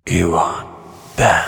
ایوان بند.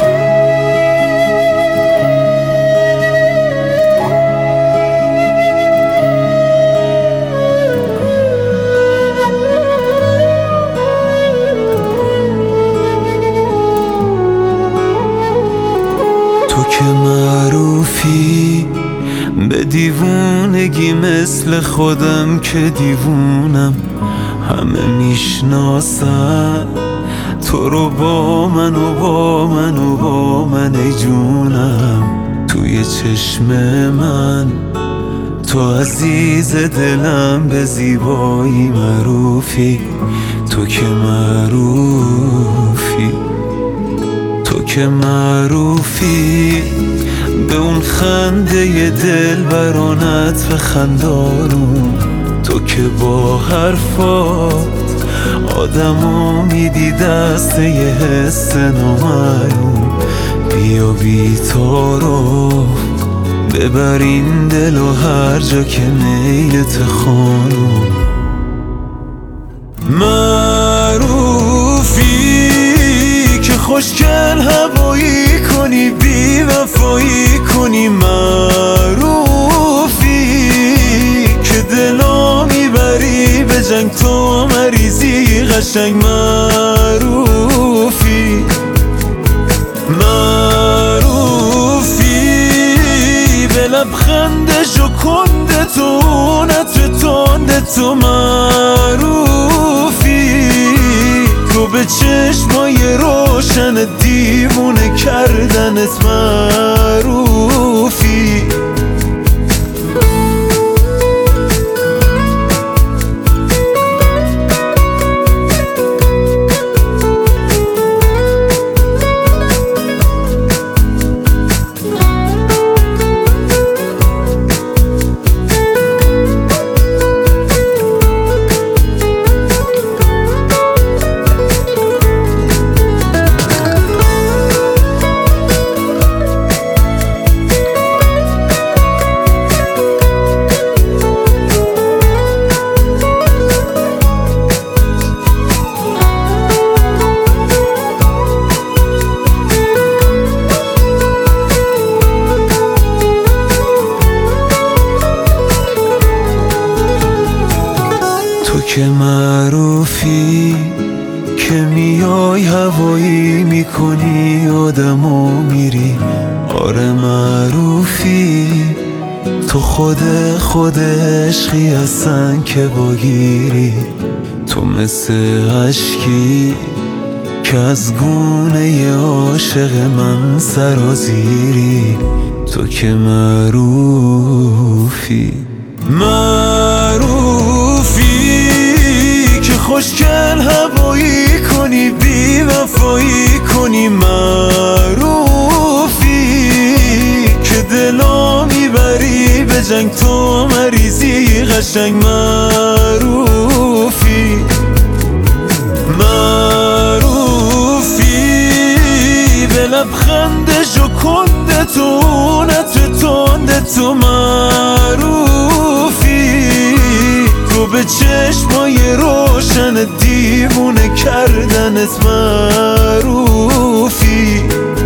تو که معروفی به دیوونگی مثل خودم که دیوونم، همه میشناسن تو رو با من و با من و با من ای جونم. توی چشم من تو عزیز دلم، به زیبایی معروفی. تو که معروفی، تو که معروفی به اون خنده دلبرانت و خندانون. تو که با حرفات آدمو میدی دست یه حس نامعلوم. بیا بی تعارف ببر این دل و هر جا که میلت خانوم. معروفی که خوشگل هوایی کنی، بی وفایی کنی. معروفی که دلا میبری به جنگ، تو مریضی قشنگ. معروفی، معروفی به لبخند ژوکنده تو، نطر تنده تو. معروفی تو به چشمای روشن دیوونه کردنت. معروفی که معروفی که میای هوایی میکنی آدمو میری. آره معروفی تو خود عشقی هستن که باگیری. تو مثل عشقی که از گونه عاشق من سرازیری. تو که معروفی، معروفی که خوشگل هوایی کنی، بی وفایی کنی. معروفی که دلا میبری به جنگ، تو مریضی قشنگ. معروفی، معروفی به لبخند ژوکنده تو، نطر تنده تو. معروفی تو به چشمای روشن دیوونه کردنت. معروفی